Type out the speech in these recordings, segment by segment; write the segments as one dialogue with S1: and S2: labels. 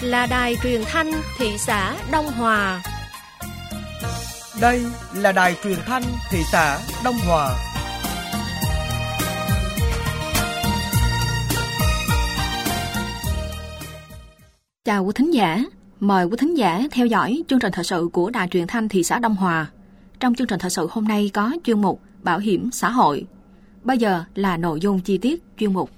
S1: là đài truyền thanh thị xã Đông Hòa.
S2: Đây là đài truyền thanh thị xã Đông Hòa.
S3: Chào quý thính giả, mời quý thính giả theo dõi chương trình thời sự của đài truyền thanh thị xã Đông Hòa. Trong chương trình thời sự hôm nay có chuyên mục Bảo hiểm xã hội. Bây giờ là nội dung chi tiết chuyên mục.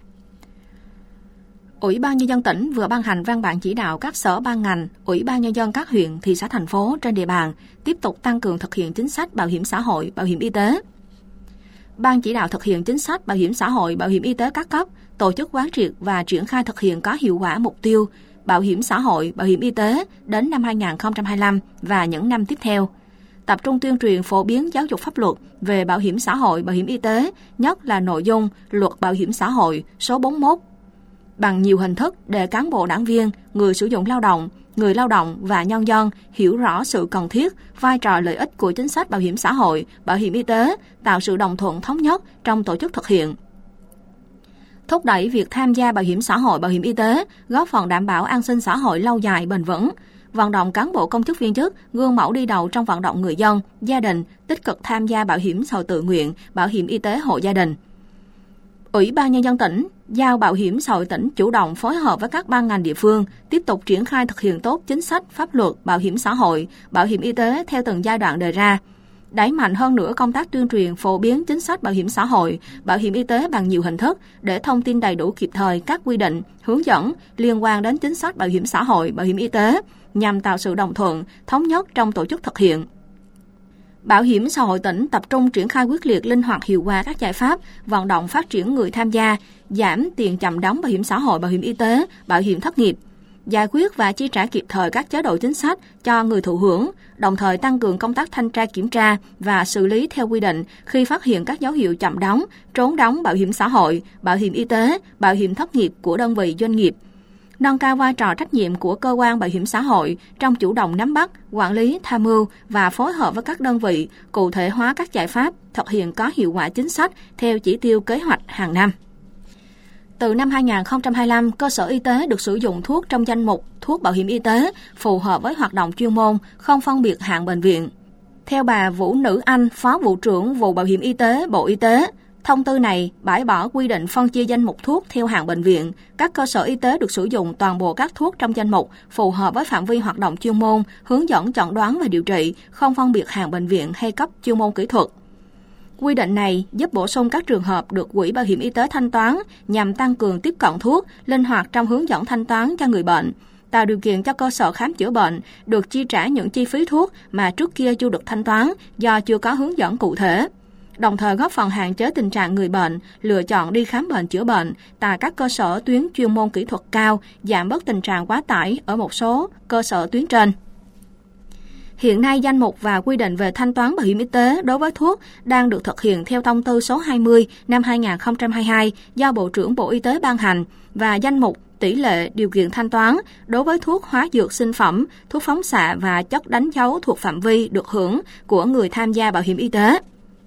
S3: Ủy ban Nhân dân tỉnh vừa ban hành văn bản chỉ đạo các sở ban ngành, Ủy ban Nhân dân các huyện, thị xã, thành phố trên địa bàn tiếp tục tăng cường thực hiện chính sách bảo hiểm xã hội, bảo hiểm y tế. Ban chỉ đạo thực hiện chính sách bảo hiểm xã hội, bảo hiểm y tế các cấp tổ chức quán triệt và triển khai thực hiện có hiệu quả mục tiêu bảo hiểm xã hội, bảo hiểm y tế đến năm 2025 và những năm tiếp theo. Tập trung tuyên truyền phổ biến giáo dục pháp luật về bảo hiểm xã hội, bảo hiểm y tế, nhất là nội dung Luật Bảo hiểm xã hội số 41, bằng nhiều hình thức để cán bộ đảng viên, người sử dụng lao động, người lao động và nhân dân hiểu rõ sự cần thiết, vai trò lợi ích của chính sách bảo hiểm xã hội, bảo hiểm y tế, tạo sự đồng thuận thống nhất trong tổ chức thực hiện. Thúc đẩy việc tham gia bảo hiểm xã hội, bảo hiểm y tế, góp phần đảm bảo an sinh xã hội lâu dài bền vững, vận động cán bộ công chức viên chức gương mẫu đi đầu trong vận động người dân, gia đình tích cực tham gia bảo hiểm xã hội tự nguyện, bảo hiểm y tế hộ gia đình. Ủy ban Nhân dân tỉnh giao Bảo hiểm xã hội tỉnh chủ động phối hợp với các ban ngành địa phương tiếp tục triển khai thực hiện tốt chính sách pháp luật bảo hiểm xã hội, bảo hiểm y tế theo từng giai đoạn đề ra. Đẩy mạnh hơn nữa công tác tuyên truyền phổ biến chính sách bảo hiểm xã hội, bảo hiểm y tế bằng nhiều hình thức để thông tin đầy đủ kịp thời các quy định, hướng dẫn liên quan đến chính sách bảo hiểm xã hội, bảo hiểm y tế nhằm tạo sự đồng thuận, thống nhất trong tổ chức thực hiện. Bảo hiểm xã hội tỉnh tập trung triển khai quyết liệt, linh hoạt, hiệu quả các giải pháp vận động phát triển người tham gia, giảm tiền chậm đóng bảo hiểm xã hội, bảo hiểm y tế, bảo hiểm thất nghiệp, giải quyết và chi trả kịp thời các chế độ chính sách cho người thụ hưởng, đồng thời tăng cường công tác thanh tra kiểm tra và xử lý theo quy định khi phát hiện các dấu hiệu chậm đóng, trốn đóng bảo hiểm xã hội, bảo hiểm y tế, bảo hiểm thất nghiệp của đơn vị doanh nghiệp. Nâng cao vai trò trách nhiệm của cơ quan bảo hiểm xã hội trong chủ động nắm bắt, quản lý, tham mưu và phối hợp với các đơn vị, cụ thể hóa các giải pháp thực hiện có hiệu quả chính sách theo chỉ tiêu kế hoạch hàng năm. Từ năm 2025, cơ sở y tế được sử dụng thuốc trong danh mục thuốc bảo hiểm y tế phù hợp với hoạt động chuyên môn, không phân biệt hạng bệnh viện. Theo bà Vũ Nữ Anh, Phó Vụ trưởng Vụ Bảo hiểm Y tế, Bộ Y tế, thông tư này bãi bỏ quy định phân chia danh mục thuốc theo hạng bệnh viện. Các cơ sở y tế được sử dụng toàn bộ các thuốc trong danh mục phù hợp với phạm vi hoạt động chuyên môn, hướng dẫn chẩn đoán và điều trị, không phân biệt hạng bệnh viện hay cấp chuyên môn kỹ thuật. Quy định này giúp bổ sung các trường hợp được Quỹ Bảo hiểm Y tế thanh toán nhằm tăng cường tiếp cận thuốc, linh hoạt trong hướng dẫn thanh toán cho người bệnh, tạo điều kiện cho cơ sở khám chữa bệnh được chi trả những chi phí thuốc mà trước kia chưa được thanh toán do chưa có hướng dẫn cụ thể. Đồng thời góp phần hạn chế tình trạng người bệnh lựa chọn đi khám bệnh chữa bệnh tại các cơ sở tuyến chuyên môn kỹ thuật cao, giảm bớt tình trạng quá tải ở một số cơ sở tuyến trên. Hiện nay, danh mục và quy định về thanh toán bảo hiểm y tế đối với thuốc đang được thực hiện theo thông tư số 20 năm 2022 do Bộ trưởng Bộ Y tế ban hành và danh mục tỷ lệ điều kiện thanh toán đối với thuốc hóa dược sinh phẩm, thuốc phóng xạ và chất đánh dấu thuộc phạm vi được hưởng của người tham gia bảo hiểm y tế.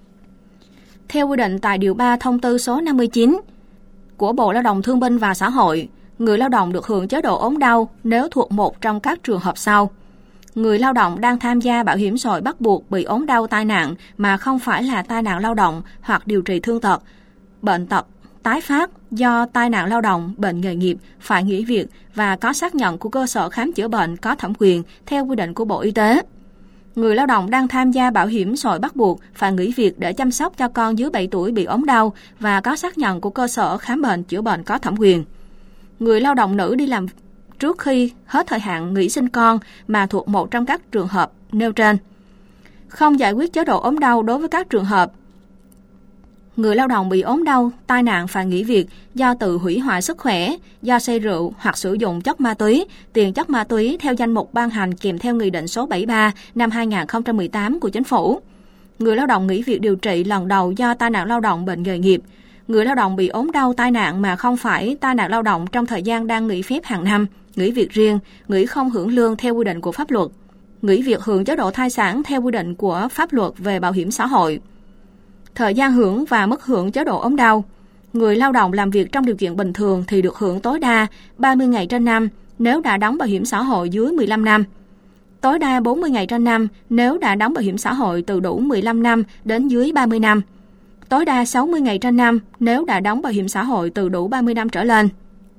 S3: Theo quy định tại Điều 3 thông tư số 59 của Bộ Lao động Thương binh và Xã hội, người lao động được hưởng chế độ ốm đau nếu thuộc một trong các trường hợp sau. Người lao động đang tham gia bảo hiểm xã hội bắt buộc bị ốm đau tai nạn mà không phải là tai nạn lao động hoặc điều trị thương tật, bệnh tật, tái phát do tai nạn lao động, bệnh nghề nghiệp, phải nghỉ việc và có xác nhận của cơ sở khám chữa bệnh có thẩm quyền theo quy định của Bộ Y tế. Người lao động đang tham gia bảo hiểm xã hội bắt buộc phải nghỉ việc để chăm sóc cho con dưới 7 tuổi bị ốm đau và có xác nhận của cơ sở khám bệnh chữa bệnh có thẩm quyền. Người lao động nữ đi làm trước khi hết thời hạn nghỉ sinh con mà thuộc một trong các trường hợp nêu trên. Không giải quyết chế độ ốm đau đối với các trường hợp người lao động bị ốm đau, tai nạn phải nghỉ việc do tự hủy hoại sức khỏe, do say rượu hoặc sử dụng chất ma túy, tiền chất ma túy theo danh mục ban hành kèm theo Nghị định số 73 năm 2018 của Chính phủ. Người lao động nghỉ việc điều trị lần đầu do tai nạn lao động, bệnh nghề nghiệp. Người lao động bị ốm đau tai nạn mà không phải tai nạn lao động trong thời gian đang nghỉ phép hàng năm, nghỉ việc riêng, nghỉ không hưởng lương theo quy định của pháp luật, nghỉ việc hưởng chế độ thai sản theo quy định của pháp luật về bảo hiểm xã hội. Thời gian hưởng và mức hưởng chế độ ốm đau. Người lao động làm việc trong điều kiện bình thường thì được hưởng tối đa 30 ngày trên năm, nếu đã đóng bảo hiểm xã hội dưới 15 năm. Tối đa 40 ngày trên năm nếu đã đóng bảo hiểm xã hội từ đủ 15 năm đến dưới 30 năm. Tối đa 60 ngày trên năm nếu đã đóng bảo hiểm xã hội từ đủ 30 năm trở lên.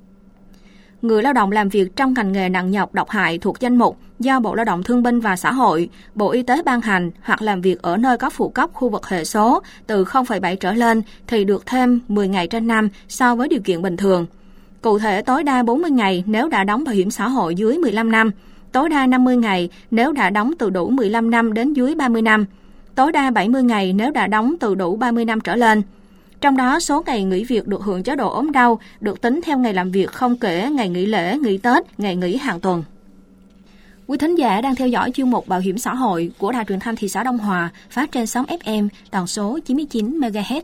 S3: Người lao động làm việc trong ngành nghề nặng nhọc độc hại thuộc danh mục do Bộ Lao động Thương binh và Xã hội, Bộ Y tế ban hành hoặc làm việc ở nơi có phụ cấp khu vực hệ số từ 0,7 trở lên thì được thêm 10 ngày trên năm so với điều kiện bình thường. Cụ thể tối đa 40 ngày nếu đã đóng bảo hiểm xã hội dưới 15 năm, tối đa 50 ngày nếu đã đóng từ đủ 15 năm đến dưới 30 năm, tối đa 70 ngày nếu đã đóng từ đủ 30 năm trở lên. Trong đó, số ngày nghỉ việc được hưởng chế độ ốm đau được tính theo ngày làm việc không kể ngày nghỉ lễ, nghỉ Tết, ngày nghỉ hàng tuần. Quý thính giả đang theo dõi chuyên mục Bảo hiểm xã hội của Đài Truyền thanh thị xã Đông Hòa phát trên sóng FM tần số 99 MHz.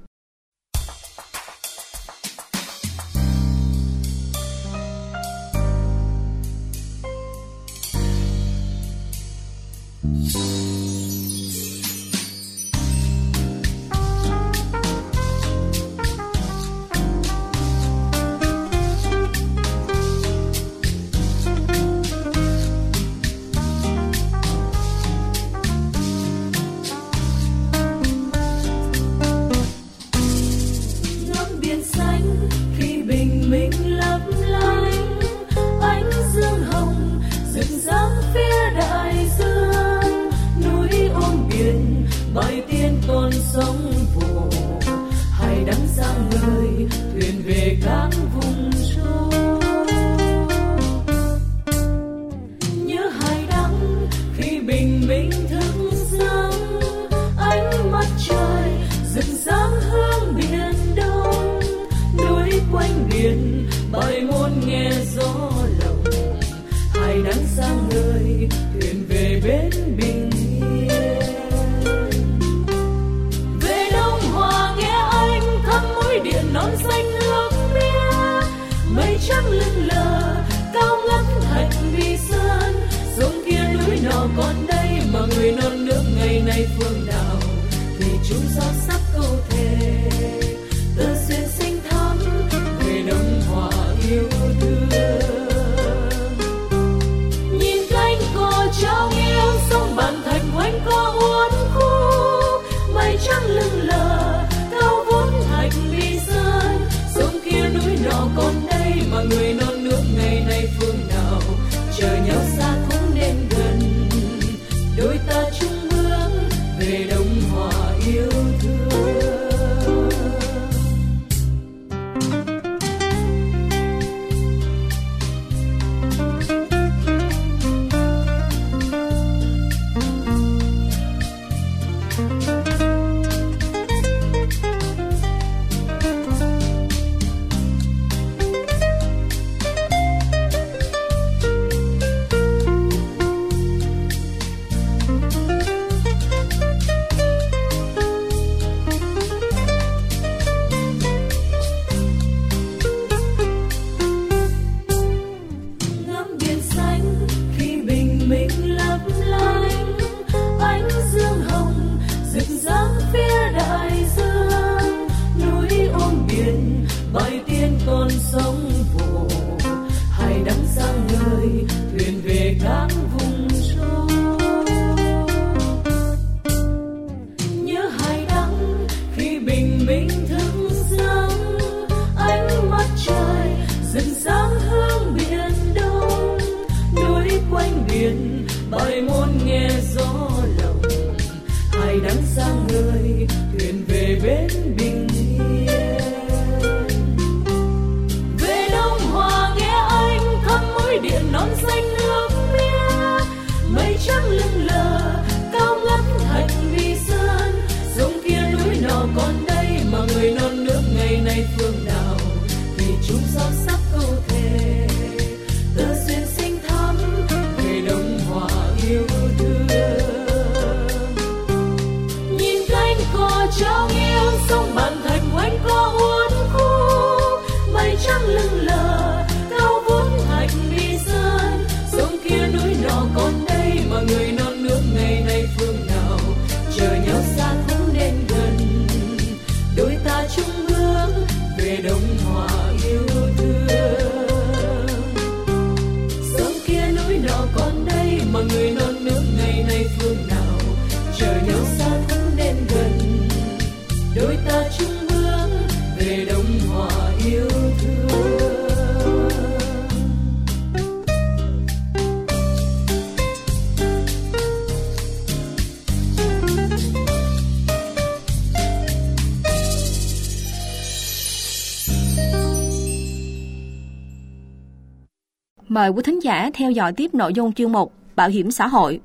S4: Người non nước ngày nay phương nào
S3: Mời quý thính giả theo dõi tiếp nội dung chuyên mục Bảo hiểm xã hội.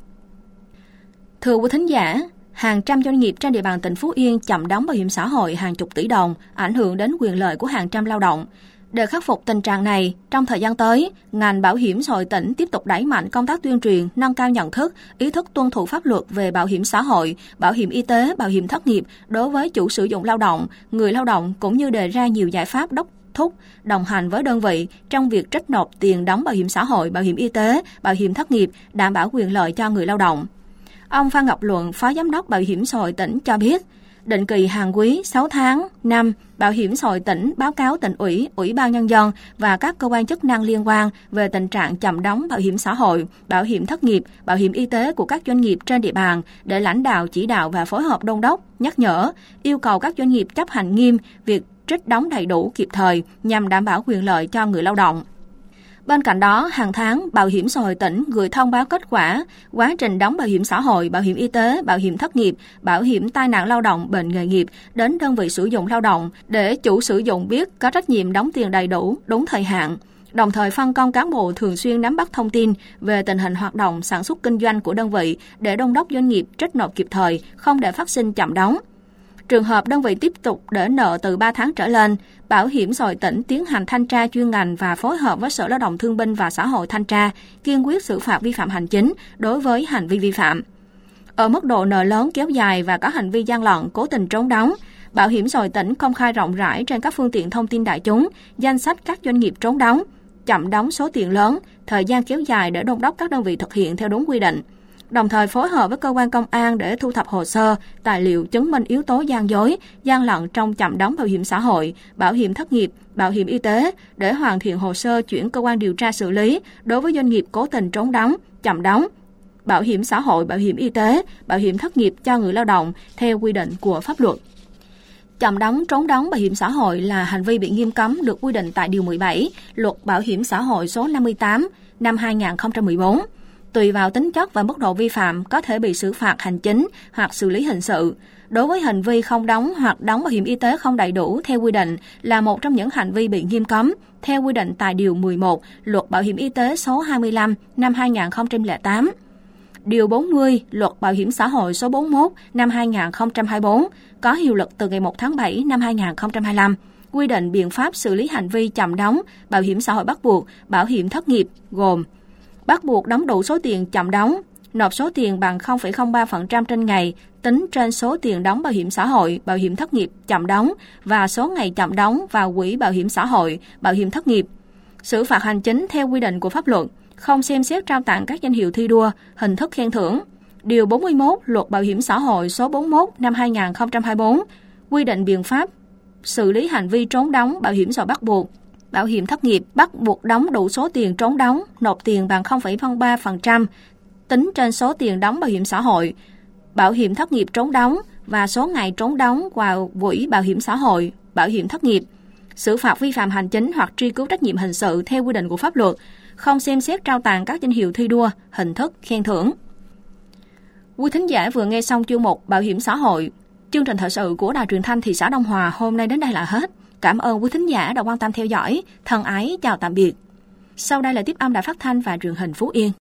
S3: Thưa quý thính giả, hàng trăm doanh nghiệp trên địa bàn tỉnh Phú Yên chậm đóng bảo hiểm xã hội hàng chục tỷ đồng, ảnh hưởng đến quyền lợi của hàng trăm lao động. Để khắc phục tình trạng này, trong thời gian tới, ngành bảo hiểm xã hội tỉnh tiếp tục đẩy mạnh công tác tuyên truyền, nâng cao nhận thức, ý thức tuân thủ pháp luật về bảo hiểm xã hội, bảo hiểm y tế, bảo hiểm thất nghiệp đối với chủ sử dụng lao động, người lao động, cũng như đề ra nhiều giải pháp đốc thúc, đồng hành với đơn vị trong việc trích nộp tiền đóng bảo hiểm xã hội, bảo hiểm y tế, bảo hiểm thất nghiệp, đảm bảo quyền lợi cho người lao động. Ông Phan Ngọc Luận, Phó Giám đốc Bảo hiểm xã hội tỉnh cho biết, định kỳ hàng quý, 6 tháng, năm, Bảo hiểm xã hội tỉnh báo cáo tỉnh ủy, Ủy ban Nhân dân và các cơ quan chức năng liên quan về tình trạng chậm đóng bảo hiểm xã hội, bảo hiểm thất nghiệp, bảo hiểm y tế của các doanh nghiệp trên địa bàn để lãnh đạo chỉ đạo và phối hợp đôn đốc, nhắc nhở, yêu cầu các doanh nghiệp chấp hành nghiêm việc trích đóng đầy đủ kịp thời nhằm đảm bảo quyền lợi cho người lao động. Bên cạnh đó, hàng tháng, Bảo hiểm xã hội tỉnh gửi thông báo kết quả quá trình đóng bảo hiểm xã hội, bảo hiểm y tế, bảo hiểm thất nghiệp, bảo hiểm tai nạn lao động, bệnh nghề nghiệp đến đơn vị sử dụng lao động để chủ sử dụng biết có trách nhiệm đóng tiền đầy đủ, đúng thời hạn. Đồng thời phân công cán bộ thường xuyên nắm bắt thông tin về tình hình hoạt động, sản xuất kinh doanh của đơn vị để đôn đốc doanh nghiệp trích nộp kịp thời, không để phát sinh chậm đóng. Trường hợp đơn vị tiếp tục để nợ từ 3 tháng trở lên, Bảo hiểm xã hội tỉnh tiến hành thanh tra chuyên ngành và phối hợp với Sở Lao động Thương binh và Xã hội thanh tra, kiên quyết xử phạt vi phạm hành chính đối với hành vi vi phạm. Ở mức độ nợ lớn kéo dài và có hành vi gian lận, cố tình trốn đóng, Bảo hiểm xã hội tỉnh công khai rộng rãi trên các phương tiện thông tin đại chúng danh sách các doanh nghiệp trốn đóng, chậm đóng số tiền lớn, thời gian kéo dài để đôn đốc các đơn vị thực hiện theo đúng quy định. Đồng thời phối hợp với cơ quan công an để thu thập hồ sơ, tài liệu chứng minh yếu tố gian dối, gian lận trong chậm đóng bảo hiểm xã hội, bảo hiểm thất nghiệp, bảo hiểm y tế để hoàn thiện hồ sơ chuyển cơ quan điều tra xử lý đối với doanh nghiệp cố tình trốn đóng, chậm đóng bảo hiểm xã hội, bảo hiểm y tế, bảo hiểm thất nghiệp cho người lao động theo quy định của pháp luật. Chậm đóng, trốn đóng bảo hiểm xã hội là hành vi bị nghiêm cấm được quy định tại Điều 17 Luật Bảo hiểm xã hội số 58 năm 2014. Tùy vào tính chất và mức độ vi phạm có thể bị xử phạt hành chính hoặc xử lý hình sự. Đối với hành vi không đóng hoặc đóng bảo hiểm y tế không đầy đủ theo quy định là một trong những hành vi bị nghiêm cấm theo quy định tại Điều 11 Luật Bảo hiểm y tế số 25 năm 2008. Điều 40 Luật Bảo hiểm xã hội số 41 năm 2024 có hiệu lực từ ngày 1 tháng 7 năm 2025, quy định biện pháp xử lý hành vi chậm đóng bảo hiểm xã hội bắt buộc, bảo hiểm thất nghiệp gồm bắt buộc đóng đủ số tiền chậm đóng, nộp số tiền bằng 0,03% trên ngày tính trên số tiền đóng bảo hiểm xã hội, bảo hiểm thất nghiệp chậm đóng và số ngày chậm đóng vào quỹ bảo hiểm xã hội, bảo hiểm thất nghiệp. Xử phạt hành chính theo quy định của pháp luật, không xem xét trao tặng các danh hiệu thi đua, hình thức khen thưởng. Điều 41 Luật Bảo hiểm xã hội số 41 năm 2024 quy định biện pháp xử lý hành vi trốn đóng bảo hiểm xã hội bắt buộc, bảo hiểm thất nghiệp bắt buộc đóng đủ số tiền trốn đóng, nộp tiền bằng 0,03% tính trên số tiền đóng bảo hiểm xã hội, bảo hiểm thất nghiệp trốn đóng và số ngày trốn đóng vào quỹ bảo hiểm xã hội, bảo hiểm thất nghiệp. Xử phạt vi phạm hành chính hoặc truy cứu trách nhiệm hình sự theo quy định của pháp luật, không xem xét trao tặng các danh hiệu thi đua, hình thức khen thưởng. Quý thính giả vừa nghe xong chuyên mục Bảo hiểm xã hội. Chương trình thời sự của Đài Truyền thanh thị xã Đông Hòa hôm nay đến đây là hết. Cảm ơn quý thính giả đã quan tâm theo dõi. Thân ái chào tạm biệt. Sau đây là tiếp âm Đài Phát thanh và Truyền hình Phú Yên.